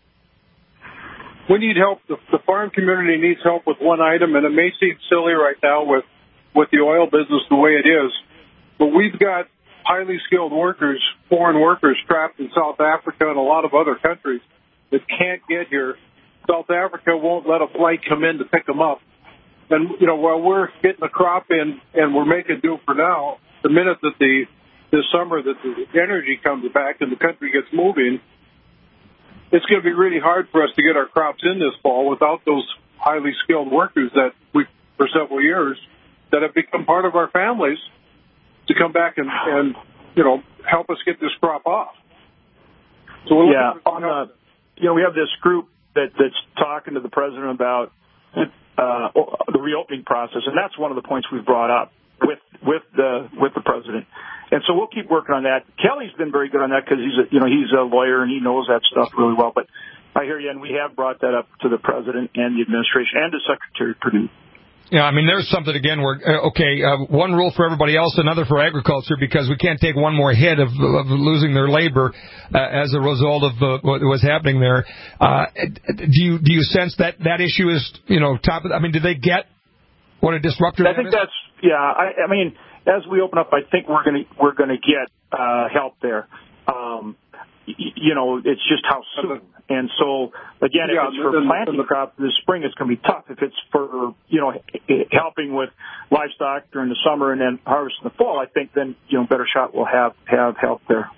We need help. The, the farm community needs help with one item, and it may seem silly right now with, with the oil business the way it is, but we've got highly skilled workers, foreign workers, trapped in South Africa and a lot of other countries that can't get here. South Africa won't let a flight come in to pick them up. And, you know, while we're getting the crop in and we're making do for now, the minute that the this summer that the energy comes back and the country gets moving, it's going to be really hard for us to get our crops in this fall without those highly skilled workers that we, for several years, that have become part of our families to come back and, and you know, help us get this crop off. So we're yeah, on the, you know, we have this group that, that's talking to the president about uh, the reopening process, and that's one of the points we've brought up with with the with the president. And so we'll keep working on that. Kelly's been very good on that because he's a, you know, he's a lawyer and he knows that stuff really well. But I hear you, and we have brought that up to the president and the administration and to Secretary Perdue. Yeah, I mean, there's something, again, where, uh, okay, uh, one rule for everybody else, another for agriculture, because we can't take one more hit of, of losing their labor uh, as a result of uh, what was happening there. Uh, do you do you sense that that issue is, you know, top of, I mean, do they get what a disruptor I think that's, yeah, I, I mean, as we open up, I think we're going to we're going to get uh, help there. Um, y- you know, it's just how soon. And so, again, yeah, if it's for the, planting the, crops this spring, it's going to be tough. If it's for, you know, helping with livestock during the summer and then harvest in the fall, I think then, you know, Better Shot will have, have help there.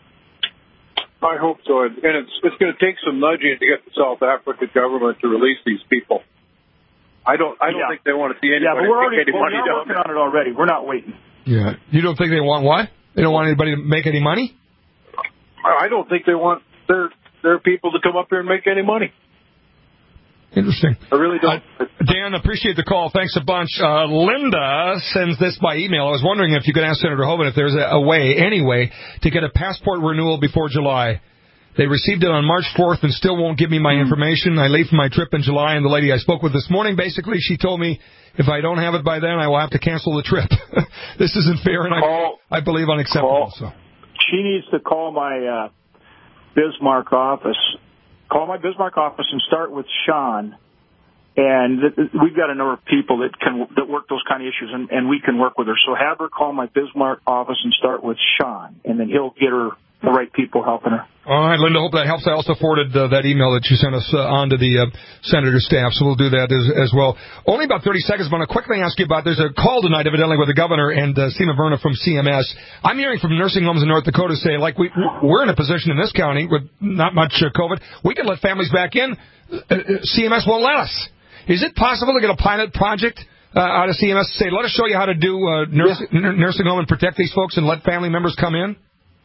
I hope so. And it's, it's going to take some nudging to get the South African government to release these people. I don't I don't yeah. think they want to see anybody yeah, but we're already, make any well, money we're down working there. on it already. We're not waiting. Yeah. You don't think they want what? They don't want anybody to make any money? I don't think they want their their people to come up here and make any money. Interesting. I really don't. Uh, Dan, appreciate the call. Thanks a bunch. Uh, Linda sends this by email. I was wondering if you could ask Senator Hoeven if there's a, a way, any way, to get a passport renewal before July. They received it on March fourth and still won't give me my information. I leave for my trip in July, and the lady I spoke with this morning, basically, she told me if I don't have it by then, I will have to cancel the trip. This isn't fair, and call, I, I believe unacceptable. Call, so. She needs to call my uh, Bismarck office. Call my Bismarck office and start with Sean. And th- we've got a number of people that can that work those kind of issues, and, and we can work with her. So have her call my Bismarck office and start with Sean, and then he'll get her the right people helping her. All right, Linda, hope that helps. I also forwarded uh, that email that you sent us uh, on to the uh, senator's staff, so we'll do that as, as well. Only about thirty seconds, but I want to quickly ask you about, there's a call tonight, evidently, with the governor and uh, Seema Verna from C M S. I'm hearing from nursing homes in North Dakota say, like, we, we're in a position in this county with not much uh, COVID. We can let families back in. Uh, C M S won't let us. Is it possible to get a pilot project uh, out of C M S to say, let us show you how to do uh, nurse, yeah. n- nursing home and protect these folks and let family members come in?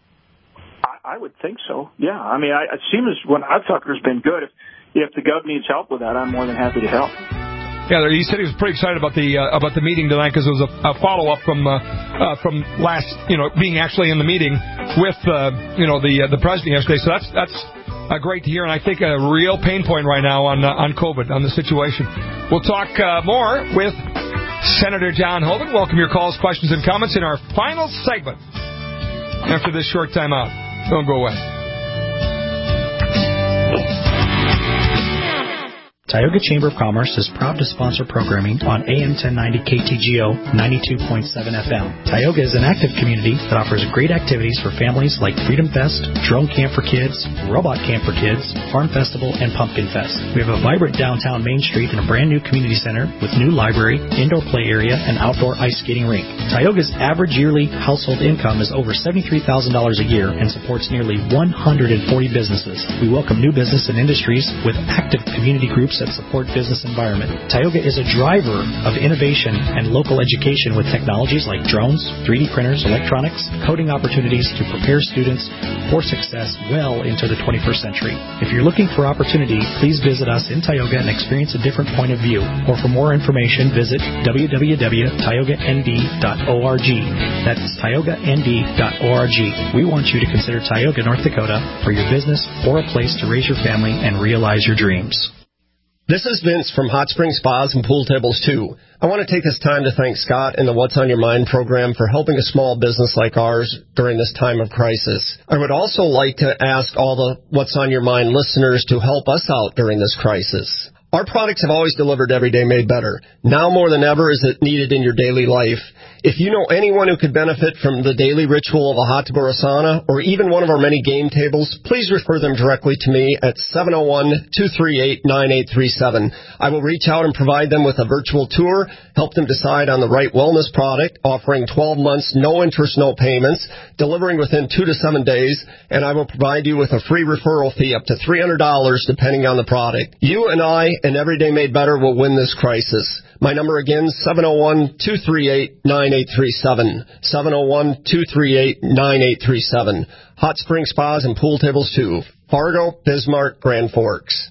I would think so. Yeah. I mean, I, it seems when I've talked to her has been good. If, if the gov needs help with that, I'm more than happy to help. Yeah, he said he was pretty excited about the uh, about the meeting tonight because it was a, a follow up from uh, uh, from last, you know, being actually in the meeting with uh, you know the uh, the president yesterday. So that's that's uh, great to hear, and I think a real pain point right now on uh, on COVID, on the situation. We'll talk uh, more with Senator John Hoeven. Welcome your calls, questions, and comments in our final segment after this short time out. Don't go away. Tioga Chamber of Commerce is proud to sponsor programming on A M ten ninety K T G O ninety-two point seven F M. Tioga is an active community that offers great activities for families like Freedom Fest, Drone Camp for Kids, Robot Camp for Kids, Farm Festival, and Pumpkin Fest. We have a vibrant downtown Main Street and a brand new community center with new library, indoor play area, and outdoor ice skating rink. Tioga's average yearly household income is over seventy-three thousand dollars a year and supports nearly one hundred forty businesses. We welcome new business and industries with active community groups that support business environment. Tioga is a driver of innovation and local education with technologies like drones, three D printers, electronics, coding opportunities to prepare students for success well into the twenty-first century. If you're looking for opportunity, please visit us in Tioga and experience a different point of view. Or for more information, visit w w w dot tioga n d dot org. That's tioga n d dot org. We want you to consider Tioga, North Dakota for your business or a place to raise your family and realize your dreams. This is Vince from Hot Spring Spas and Pool Tables two. I want to take this time to thank Scott and the What's on Your Mind program for helping a small business like ours during this time of crisis. I would also like to ask all the What's on Your Mind listeners to help us out during this crisis. Our products have always delivered every day made better. Now more than ever is it needed in your daily life. If you know anyone who could benefit from the daily ritual of a hot tub or a sauna, or even one of our many game tables, please refer them directly to me at seven oh one, two three eight, nine eight three seven. I will reach out and provide them with a virtual tour, help them decide on the right wellness product, offering twelve months, no interest, no payments, delivering within two to seven days, and I will provide you with a free referral fee up to three hundred dollars depending on the product. You and I and Every Day Made Better will win this crisis. My number again, seven oh one, two three eight, nine eight three seven. seven oh one, two three eight, nine eight three seven. Hot Spring Spas and Pool Tables two. Fargo, Bismarck, Grand Forks.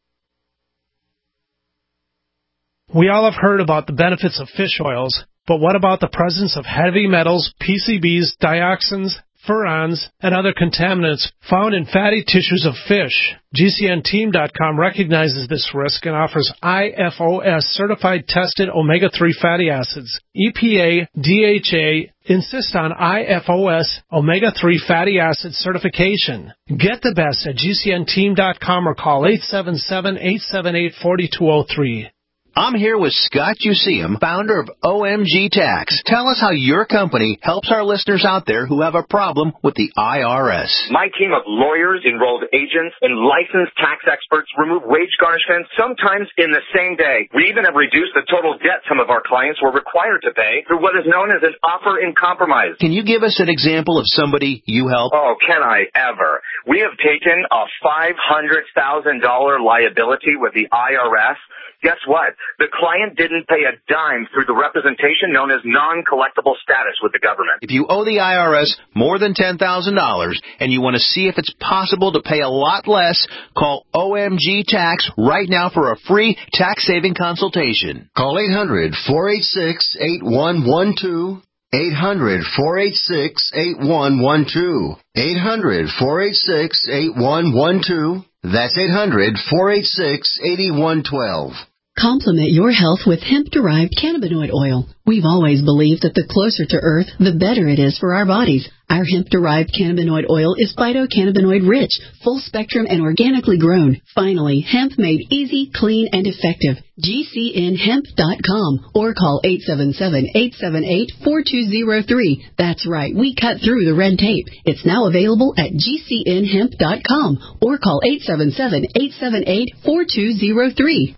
We all have heard about the benefits of fish oils, but what about the presence of heavy metals, P C Bs, dioxins, furans, and other contaminants found in fatty tissues of fish? G C N team dot com recognizes this risk and offers I F O S certified tested omega three fatty acids. E P A, D H A insist on I F O S omega three fatty acid certification. Get the best at G C N team dot com or call eight seven seven, eight seven eight, four two zero three. I'm here with Scott Useum, founder of O M G Tax. Tell us how your company helps our listeners out there who have a problem with the I R S. My team of lawyers, enrolled agents, and licensed tax experts remove wage garnishments sometimes in the same day. We even have reduced the total debt some of our clients were required to pay through what is known as an offer in compromise. Can you give us an example of somebody you help? Oh, can I ever? We have taken a five hundred thousand dollars liability with the I R S. Guess what? The client didn't pay a dime through the representation known as non-collectible status with the government. If you owe the I R S more than ten thousand dollars and you want to see if it's possible to pay a lot less, call O M G Tax right now for a free tax-saving consultation. Call eight hundred, four eight six, eight one one two. eight hundred, four eight six, eight one one two. eight hundred, four eight six, eight one one two. That's eight hundred, four eight six, eight one one two. Complement your health with hemp-derived cannabinoid oil. We've always believed that the closer to Earth, the better it is for our bodies. Our hemp-derived cannabinoid oil is phytocannabinoid rich, full-spectrum, and organically grown. Finally, hemp made easy, clean, and effective. G C N hemp dot com or call eight seven seven, eight seven eight, four two zero three. That's right, we cut through the red tape. It's now available at G C N hemp dot com or call eight seven seven, eight seven eight, four two zero three.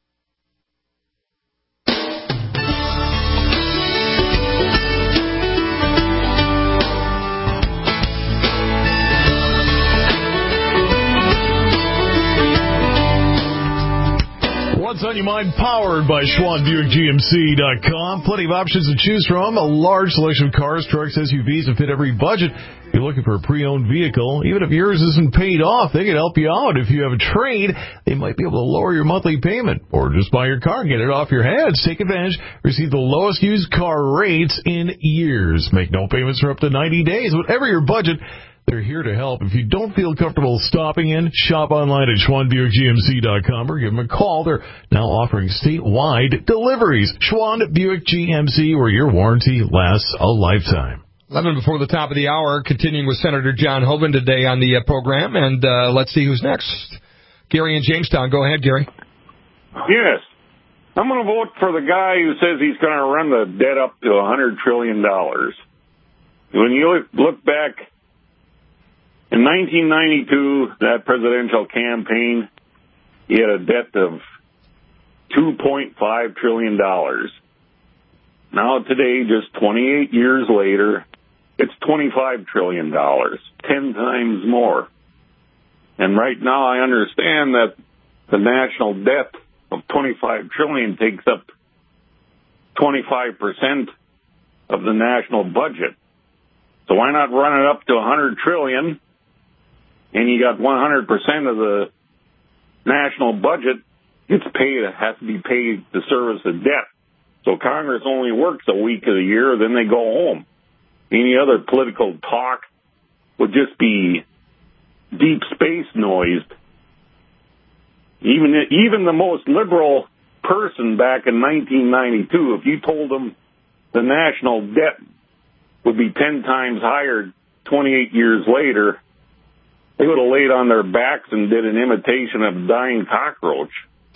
What's on your mind? Powered by Schwann Buick G M C dot com. Plenty of options to choose from. A large selection of cars, trucks, S U Vs that fit every budget. If you're looking for a pre-owned vehicle, even if yours isn't paid off, they can help you out. If you have a trade, they might be able to lower your monthly payment. Or just buy your car and get it off your hands. Take advantage. Receive the lowest used car rates in years. Make no payments for up to ninety days. Whatever your budget, they're here to help. If you don't feel comfortable stopping in, shop online at Schwann Buick G M C dot com or give them a call. They're now offering statewide deliveries. Schwann Buick G M C, where your warranty lasts a lifetime. eleven before the top of the hour, continuing with Senator John Hoeven today on the uh, program. And uh, let's see who's next. Gary in Jamestown. Go ahead, Gary. Yes. I'm going to vote for the guy who says he's going to run the debt up to one hundred trillion dollars. When you look, look back in nineteen ninety-two, that presidential campaign, he had a debt of two point five trillion dollars. Now today, just twenty-eight years later, it's twenty-five trillion dollars, ten times more. And right now I understand that the national debt of twenty-five trillion dollars takes up twenty-five percent of the national budget. So why not run it up to one hundred trillion dollars, and you got one hundred percent of the national budget gets paid, has to be paid to service the debt. So Congress only works a week of the year, then they go home. Any other political talk would just be deep space noise. Even even the most liberal person back in nineteen ninety-two, if you told them the national debt would be ten times higher twenty-eight years later, they would have laid on their backs and did an imitation of a dying cockroach.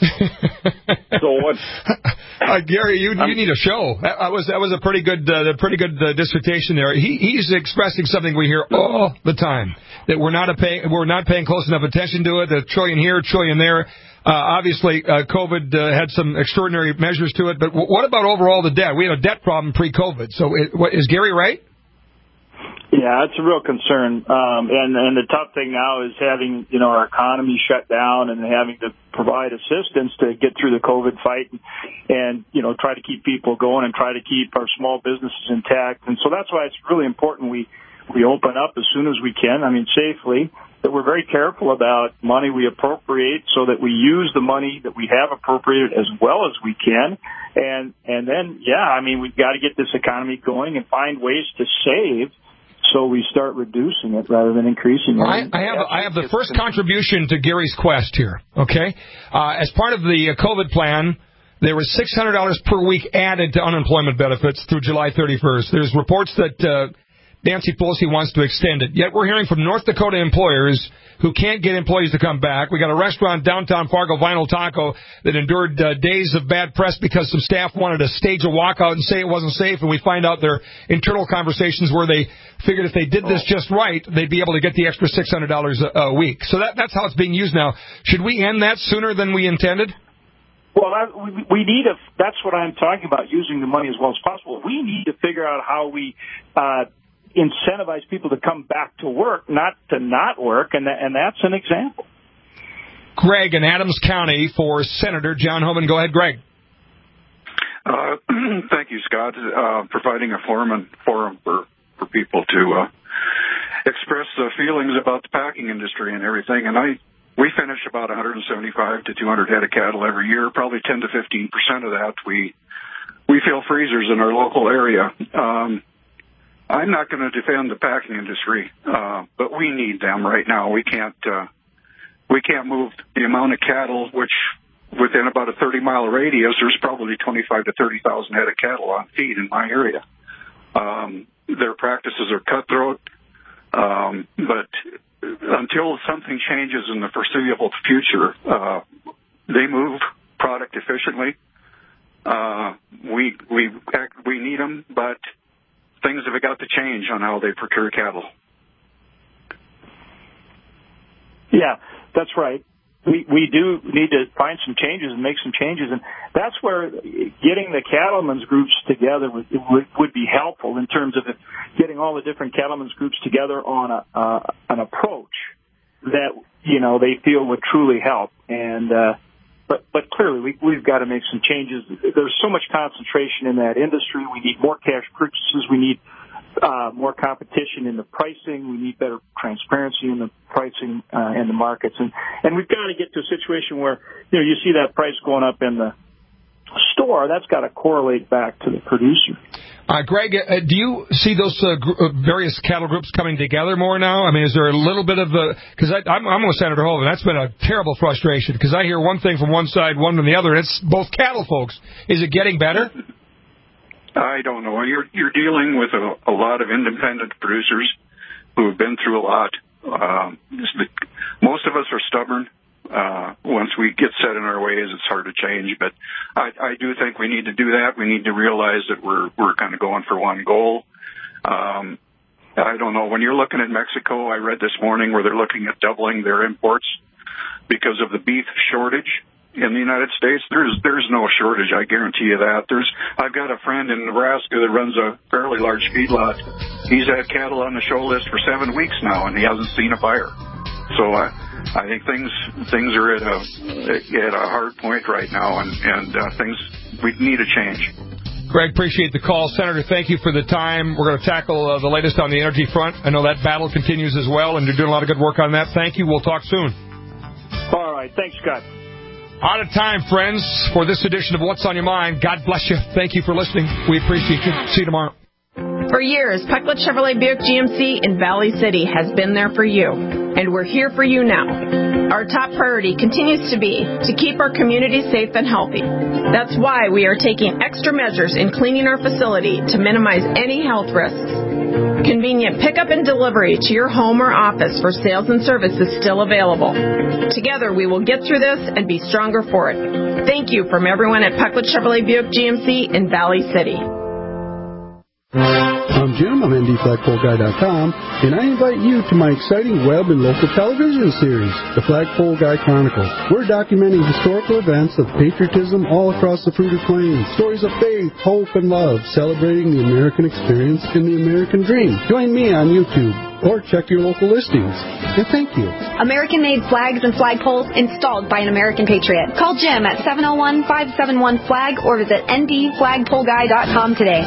So what? Uh, Gary, you you need a show. That was that was a pretty good uh, pretty good uh, dissertation there. He he's expressing something we hear all the time, that we're not a pay, we're not paying close enough attention to it. A trillion here, a trillion there. Uh, obviously, uh, COVID uh, had some extraordinary measures to it. But w- what about overall the debt? We had a debt problem pre-COVID. So it, what, is Gary right? Yeah, it's a real concern. Um, and, and the tough thing now is having, you know, our economy shut down and having to provide assistance to get through the COVID fight and, and, you know, try to keep people going and try to keep our small businesses intact. And so that's why it's really important we, we open up as soon as we can, I mean, safely, that we're very careful about money we appropriate so that we use the money that we have appropriated as well as we can. And, and then, yeah, I mean, we've got to get this economy going and find ways to save, so we start reducing it rather than increasing it. I, I have I have the first contribution to Gary's quest here, okay? Uh, as part of the COVID plan, there was six hundred dollars per week added to unemployment benefits through July thirty-first. There's reports that uh, Nancy Pelosi wants to extend it. Yet we're hearing from North Dakota employers who can't get employees to come back. We got a restaurant downtown Fargo, Vinyl Taco, that endured uh, days of bad press because some staff wanted to stage a walkout and say it wasn't safe, and we find out their internal conversations where they figured if they did this just right, they'd be able to get the extra six hundred dollars a, a week. So that, that's how it's being used now. Should we end that sooner than we intended? Well, that, we, we need a, that's what I'm talking about, using the money as well as possible. We need to figure out how we uh, incentivize people to come back to work, not to not work, and, that, and that's an example. Greg in Adams County for Senator John Hoeven. Go ahead, Greg. Uh, thank you, Scott, uh, providing a forum, and forum for, for people to uh, express uh, feelings about the packing industry and everything. And I we finish about one hundred seventy-five to two hundred head of cattle every year. Probably ten to fifteen percent of that we we fill freezers in our local area. Um, I'm not going to defend the packing industry, uh, but we need them right now. We can't uh, we can't move the amount of cattle, which within about a thirty mile radius, there's probably twenty-five to thirty thousand head of cattle on feed in my area. Um, their practices are cutthroat, um, but until something changes in the foreseeable future, uh, they move product efficiently. Uh, we we we need them, but things have got to change on how they procure cattle. Yeah, that's right. We we do need to find some changes and make some changes, and that's where getting the cattlemen's groups together would, would, would be helpful in terms of getting all the different cattlemen's groups together on a uh, an approach that, you know, they feel would truly help. And uh, but but clearly we we've got to make some changes. There's so much concentration in that industry. We need more cash purchases. We need Uh, more competition in the pricing. We need better transparency in the pricing uh, in the markets, and and we've got to get to a situation where, you know, you see that price going up in the store. That's got to correlate back to the producer. Uh, Greg, uh, do you see those uh, gr- uh, various cattle groups coming together more now? I mean, is there a little bit of a – because I'm, I'm with Senator Hoeven. That's been a terrible frustration because I hear one thing from one side, one from the other, and it's both cattle folks. Is it getting better? I don't know. You're you're dealing with a, a lot of independent producers who have been through a lot. Uh, most of us are stubborn. Uh, once once we get set in our ways, it's hard to change. But I, I do think we need to do that. We need to realize that we're we're kind of going for one goal. Um, I don't know. When you're looking at Mexico, I read this morning where they're looking at doubling their imports because of the beef shortage in the United States. There's there's no shortage, I guarantee you that. There's I've got a friend in Nebraska that runs a fairly large feedlot. He's had cattle on the show list for seven weeks now, and he hasn't seen a buyer. So I, I think things things are at a at a hard point right now, and and uh, things we need a change. Greg, appreciate the call. Senator, thank you for the time. We're going to tackle uh, the latest on the energy front. I know that battle continues as well, and you're doing a lot of good work on that. Thank you. We'll talk soon. All right. Thanks, Scott. Out of time, friends, for this edition of What's on Your Mind. God bless you. Thank you for listening. We appreciate you. See you tomorrow. For years, Pecklet Chevrolet Buick G M C in Valley City has been there for you, and we're here for you now. Our top priority continues to be to keep our community safe and healthy. That's why we are taking extra measures in cleaning our facility to minimize any health risks. Convenient pickup and delivery to your home or office for sales and service is still available. Together, we will get through this and be stronger for it. Thank you from everyone at Pecklet Chevrolet Buick G M C in Valley City. I'm Jim, I'm N D Flagpole Guy dot com, and I invite you to my exciting web and local television series, The Flagpole Guy Chronicles. We're documenting historical events of patriotism all across the Fruita Plains, stories of faith, hope, and love, celebrating the American experience and the American dream. Join me on YouTube, or check your local listings. And thank you. American-made flags and flagpoles installed by an American patriot. Call Jim at seven oh one, five seven one, FLAG or visit N D Flagpole Guy dot com today.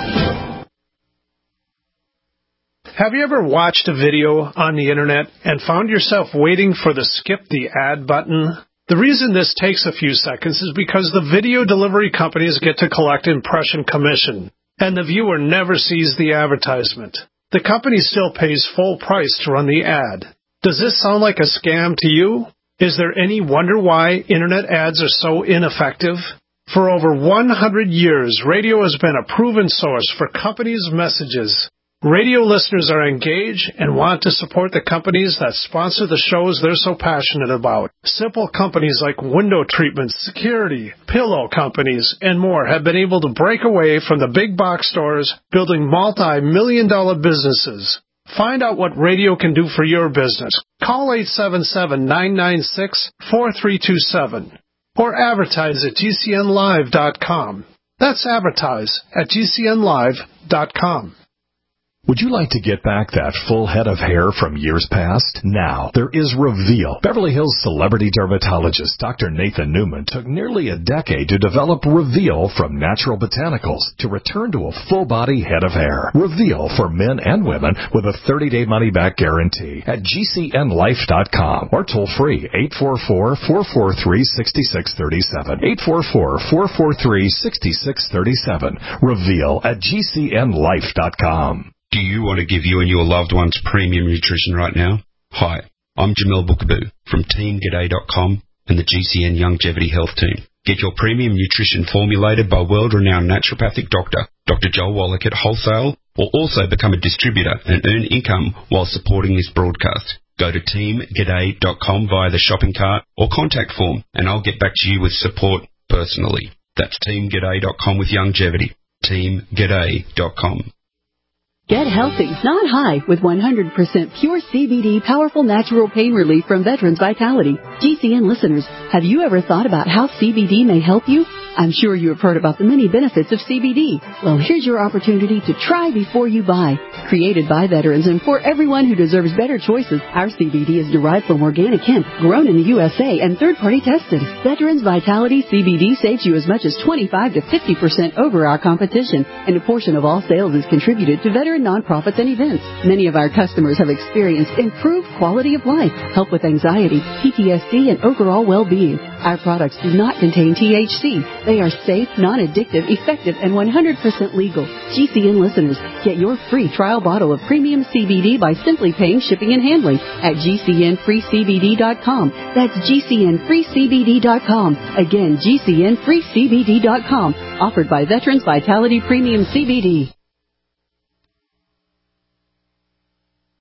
Have you ever watched a video on the internet and found yourself waiting for the skip the ad button? The reason this takes a few seconds is because the video delivery companies get to collect impression commission, and the viewer never sees the advertisement. The company still pays full price to run the ad. Does this sound like a scam to you? Is there any wonder why internet ads are so ineffective? For over one hundred years, radio has been a proven source for companies' messages. Radio listeners are engaged and want to support the companies that sponsor the shows they're so passionate about. Simple companies like window treatments, security, pillow companies, and more have been able to break away from the big box stores, building multi-million dollar businesses. Find out what radio can do for your business. Call eight seven seven, nine nine six, four three two seven or advertise at G C N live dot com. That's advertise at G C N live dot com. Would you like to get back that full head of hair from years past? Now, there is Reveal. Beverly Hills celebrity dermatologist Doctor Nathan Newman took nearly a decade to develop Reveal from natural botanicals to return to a full-body head of hair. Reveal for men and women with a thirty-day money-back guarantee at G C N life dot com or toll-free eight four four, four four three, six six three seven. eight four four, four four three, six six three seven. Reveal at G C N life dot com. Do you want to give you and your loved ones premium nutrition right now? Hi, I'm Jamil Bookaboo from Team G'day dot com and the G C N Longevity Health Team. Get your premium nutrition formulated by world-renowned naturopathic doctor, Doctor Joel Wallach at wholesale, or also become a distributor and earn income while supporting this broadcast. Go to Team G'day dot com via the shopping cart or contact form, and I'll get back to you with support personally. That's Team G'day dot com with longevity. Team G'day dot com. Get healthy, not high, with one hundred percent pure C B D powerful natural pain relief from Veterans Vitality. G C N listeners, have you ever thought about how C B D may help you? I'm sure you have heard about the many benefits of C B D. Well, here's your opportunity to try before you buy. Created by veterans and for everyone who deserves better choices, our C B D is derived from organic hemp, grown in the U S A, and third-party tested. Veterans Vitality C B D saves you as much as twenty-five to fifty percent over our competition, and a portion of all sales is contributed to veteran nonprofits and events. Many of our customers have experienced improved quality of life, help with anxiety, P T S D, and overall well-being. Our products do not contain T H C. They are safe, non-addictive, effective, and one hundred percent legal. G C N listeners, get your free trial bottle of premium C B D by simply paying shipping and handling at G C N free C B D dot com. That's G C N free C B D dot com. Again, G C N free C B D dot com. Offered by Veterans Vitality Premium C B D.